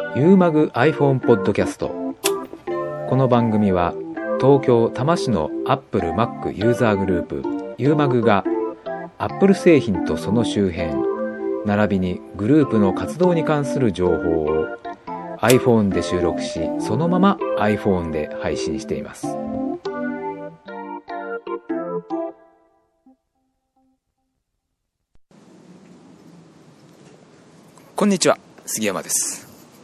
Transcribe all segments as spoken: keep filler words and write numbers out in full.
ユーマグ iPhone ポッドキャスト。この番組は東京多摩市の Apple Mac ユーザーグループユーマグが Apple 製品とその周辺並びにグループの活動に関する情報を iPhone で収録し、そのまま iPhone で配信しています。 こんにちは、杉山です。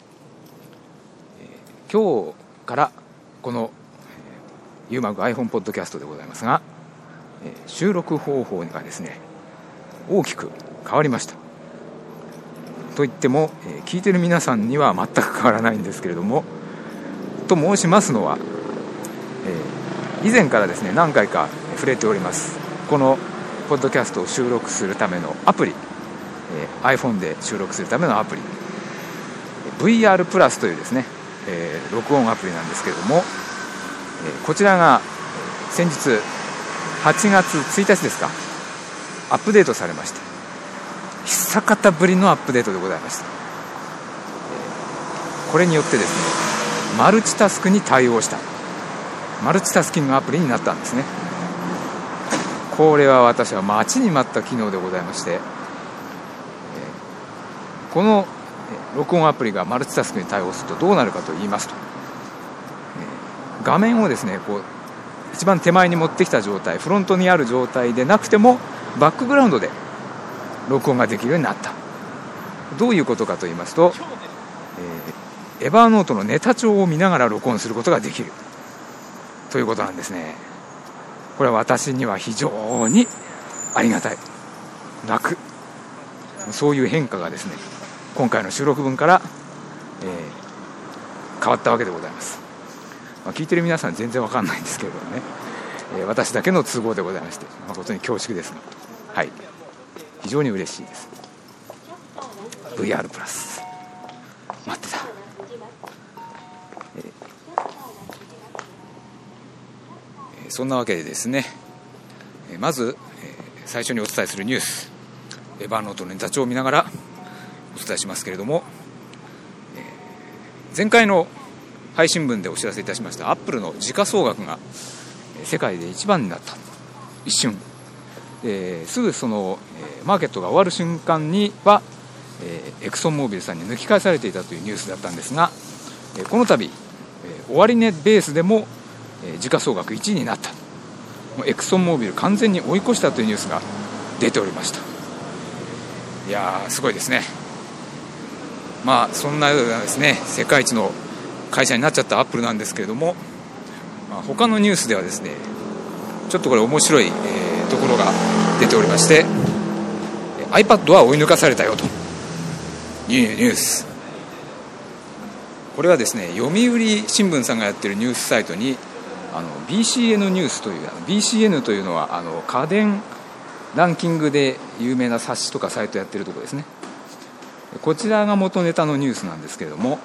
えー、今日からこのユーマグ iPhone ポッドキャストでございますが、えー、収録方法がですね大きく変わりました。といっても、えー、聞いてる皆さんには全く変わらないんですけれども、と申しますのは、えー、以前からですね何回か触れておりますこのポッドキャストを収録するためのアプリ、えー、iPhone で収録するためのアプリ ブイアール プラスというですね、えー、録音アプリなんですけれども、えー、こちらが先日はちがつついたちですか、アップデートされまして、久方ぶりのアップデートでございました。これによってですねマルチタスクに対応したマルチタスキングアプリになったんですね。これは私は待ちに待った機能でございまして、この録音アプリがマルチタスクに対応するとどうなるかと言いますと、画面をですねこう一番手前に持ってきた状態、フロントにある状態でなくてもバックグラウンドで録音ができるようになった。どういうことかと言いますと、えー、エバーノートのネタ帳を見ながら録音することができるということなんですね。これは私には非常にありがたい、楽、そういう変化がですね今回の収録分から、えー、変わったわけでございます。まあ、聞いてる皆さん全然わかんないんですけれどもね、えー、私だけの都合でございまして誠に恐縮ですが、はい、非常に嬉しいです。 ブイアール プラス待ってた、えー、そんなわけでですね、えー、まず、えー、最初にお伝えするニュース、エバーノートのネタ帳を見ながらお伝えしますけれども、えー、前回の配信分でお知らせいたしましたアップルの時価総額が世界で一番になった。一瞬、えー、すぐその、えー、マーケットが終わる瞬間には、えー、エクソンモービルさんに抜き返されていたというニュースだったんですが、えー、この度、えー、終値ベースでも、えー、時価総額いちいになった。もうエクソンモービル完全に追い越したというニュースが出ておりました。いやーすごいですね。まあそんなようなですね世界一の会社になっちゃったアップルなんですけれども、まあ、他のニュースではですねちょっとこれ面白い、えー、ところが出ておりまして、 iPad は追い抜かされたよというニュース。これはですね読売新聞さんがやっているニュースサイトにあの ビーシーエヌ ニュースという ビーシーエヌ というのはあの家電ランキングで有名な冊子とかサイトやってるところですね。こちらが元ネタのニュースなんですけれども、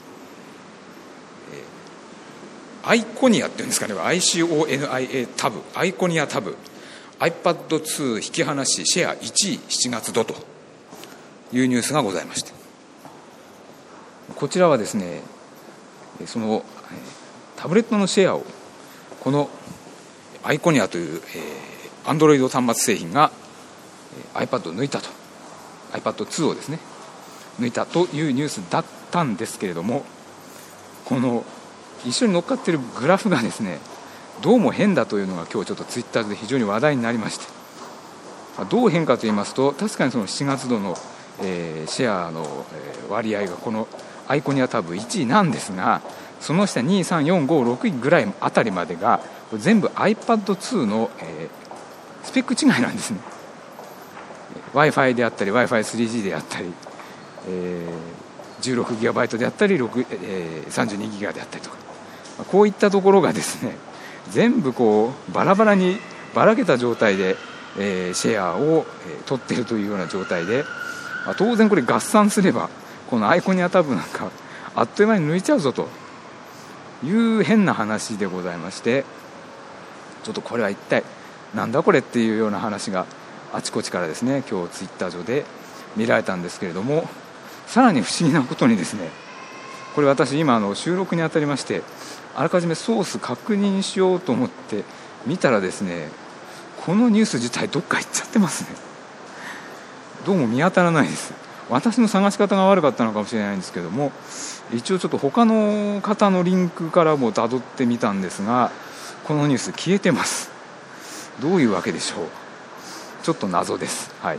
アイコニアっていうんですかね、 アイシーオーエヌアイエー タブ、アイコニアタブ アイパッドツー 引き離しシェアいちいしちがつ度というニュースがございまして、こちらはですねそのタブレットのシェアをこのアイコニアという、えー、Android 端末製品が iPad を抜いたと、 アイパッドツー をですね抜いたというニュースだったんですけれども、この一緒に乗っかっているグラフがですねどうも変だというのが今日ちょっとツイッターで非常に話題になりまして、どう変かと言いますと、確かにそのしちがつ度の、えー、シェアの、えー、割合がこのアイコニアタブいちいなんですが、その下に、さん、よん、ご、ろくいぐらいあたりまでが全部 アイパッドツー の、えー、スペック違いなんですね。 Wi-Fi であったり ワイファイスリージー であったり、えー、じゅうろくギガバイト であったり、えー、さんじゅうにギガであったりとか、こういったところがですね全部こうバラバラにばらけた状態で、えー、シェアを、えー、取っているというような状態で、まあ、当然これ合算すればこのアイコニアタブなんかあっという間に抜いちゃうぞという変な話でございまして、ちょっとこれは一体なんだこれっていうような話があちこちからですね今日ツイッター上で見られたんですけれども、さらに不思議なことにですねこれ私今あの収録にあたりましてあらかじめソース確認しようと思って見たらですね、このニュース自体どっか行っちゃってますね。どうも見当たらないです。私の探し方が悪かったのかもしれないんですけども、一応ちょっと他の方のリンクからも辿ってみたんですが、このニュース消えてます。どういうわけでしょう。ちょっと謎です。はい。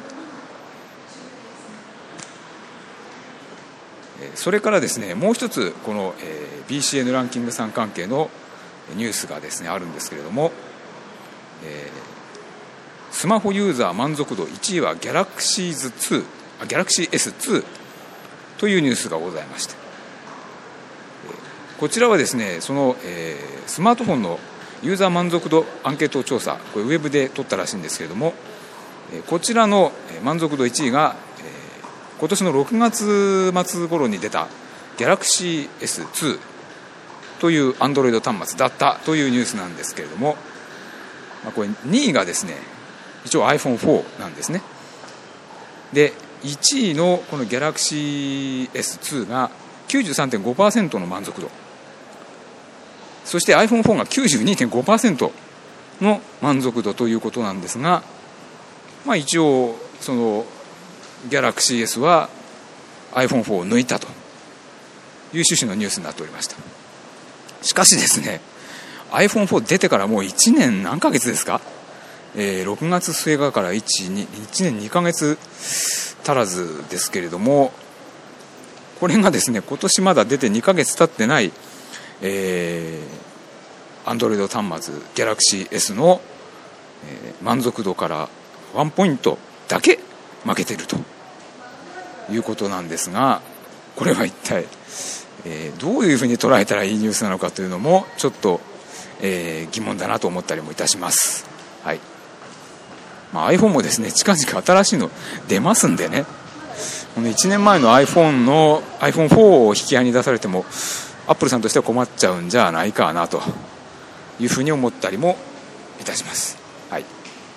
それからですね、もう一つこの、えー、ビーシーエヌ ランキングさん関係のニュースがですねあるんですけれども、えー、スマホユーザー満足度いちいは Galaxy ツー、あ Galaxy エスツー というニュースがございました。こちらはですね、その、えー、スマートフォンのユーザー満足度アンケート調査、これウェブで取ったらしいんですけれども、えー、こちらの満足度いちいが、えー、今年のろくがつ末頃に出た Galaxy エスツー という Android 端末だったというニュースなんですけれども、まあ、これにいがですね一応 アイフォンフォー なんですね。でいちいのこの Galaxy エスツー が きゅうじゅうさんてんごパーセント の満足度、そして アイフォンフォー が きゅうじゅうにてんごパーセント の満足度ということなんですが、まあ、一応その Galaxy S は アイフォンフォー を抜いたという趣旨のニュースになっておりました。しかしですね、 アイフォンフォー 出てからもういちねん何ヶ月ですか、えー、ろくがつ末から いち, いちねんにかげつ足らずですけれども、これがですね今年まだ出てにかげつ経ってない、えー、Android 端末 Galaxy S の、えー、満足度からワンポイントだけ負けているということなんですが、これは一体、えー、どういうふうに捉えたらいいニュースなのかというのもちょっと、えー、疑問だなと思ったりもいたします。はい。まあ、iPhone もですね近々新しいの出ますんでね、このいちねんまえの iPhone の アイフォンフォー を引き合いに出されてもアップルさんとしては困っちゃうんじゃないかなというふうに思ったりもいたします。はい。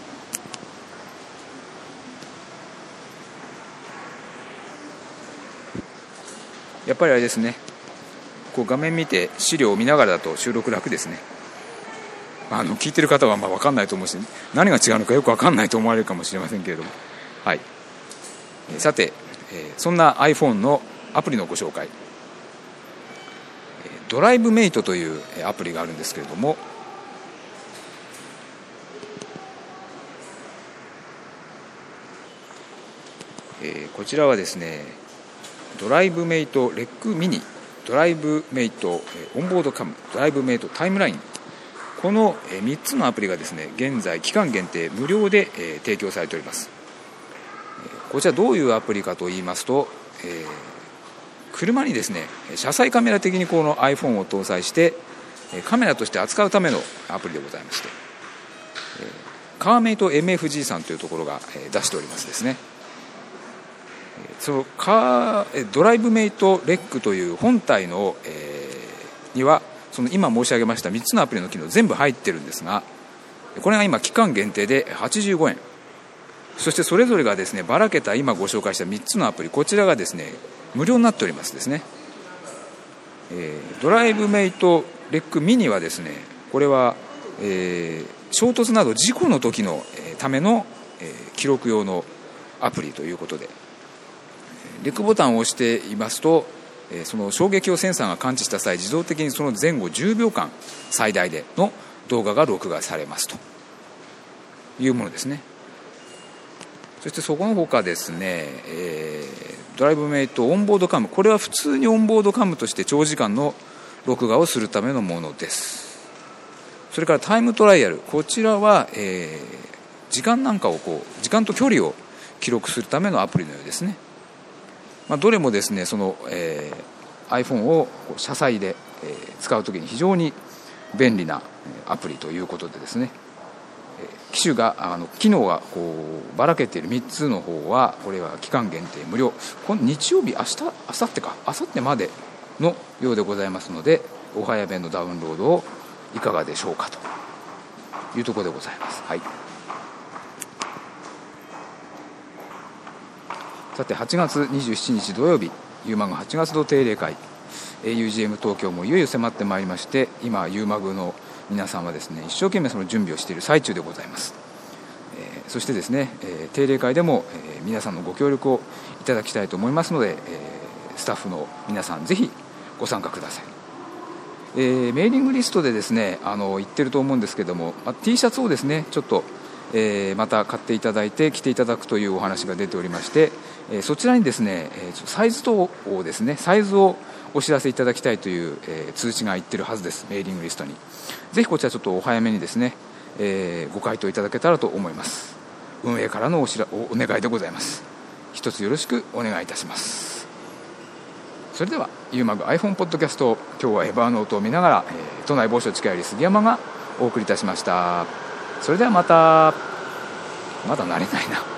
やっぱりあれですね、こう画面見て資料を見ながらだと収録楽ですね。あの聞いてる方はまあ分かんないと思うし、何が違うのかよく分かんないと思われるかもしれませんけれども、はい。えー、さて、えー、そんな iPhone のアプリのご紹介、ドライブメイトというアプリがあるんですけれども、えー、こちらはですねドライブメイトレックミニ、ドライブメイトオンボードカム、ドライブメイトタイムライン、このみっつのアプリがですね現在期間限定無料で提供されております。こちらどういうアプリかと言いますと、えー、車にですね車載カメラ的にこの iPhone を搭載してカメラとして扱うためのアプリでございまして、カーメイト エムエフジー さんというところが出しておりますですね。そのカードライブメイトレックという本体の、えー、にはその今申し上げましたみっつのアプリの機能全部入ってるんですが、これが今期間限定ではちじゅうごえん、そしてそれぞれがですねばらけた今ご紹介したみっつのアプリ、こちらがですね無料になっておりますですね。えー、ドライブメイトレックミニはですね、これは、えー、衝突など事故の時の、えー、ための、えー、記録用のアプリということで、レックボタンを押していますと、えー、その衝撃をセンサーが感知した際、自動的にその前後じゅうびょうかん最大での動画が録画されますというものですね。そしてそこの他ですね、えー、ドライブメイトオンボードカム、これは普通にオンボードカムとして長時間の録画をするためのものです。それからタイムトライアル、こちらは、えー、時間なんかをこう時間と距離を記録するためのアプリのようですね。まあ、どれもですねその、えー、iPhone を車載で、えー、使うときに非常に便利なアプリということでですね、機種があの機能がこうばらけているみっつの方はこれは期間限定無料、今日曜日、明日、明後日か明後日までのようでございますので、お早めのダウンロードをいかがでしょうかというところでございます。はい。さてはちがつにじゅうしちにち土曜日、ユーマグはちがつ度定例会、 ユージーエム 東京もいよいよ迫ってまいりまして、今ユーマグの皆さんはですね、一生懸命その準備をしている最中でございます。えー、そしてですね、えー、定例会でも、えー、皆さんのご協力をいただきたいと思いますので、えー、スタッフの皆さんぜひご参加ください。えー、メーリングリストでですね、あの言ってると思うんですけども、まあ、T シャツをですねちょっと、えー、また買っていただいて着ていただくというお話が出ておりまして、えー、そちらにですね、えー、サイズ等をですねサイズをお知らせいただきたいという、えー、通知がいってるはずです。メーリングリストにぜひこちらちょっとお早めにですね、えー、ご回答いただけたらと思います。運営からのおしらお願いでございます。一つよろしくお願いいたします。それではユーマグ iPhone ポッドキャスト、今日はエバーノートを見ながら、えー、都内某所近寄り杉山がお送りいたしました。それではまた。まだ慣れないな。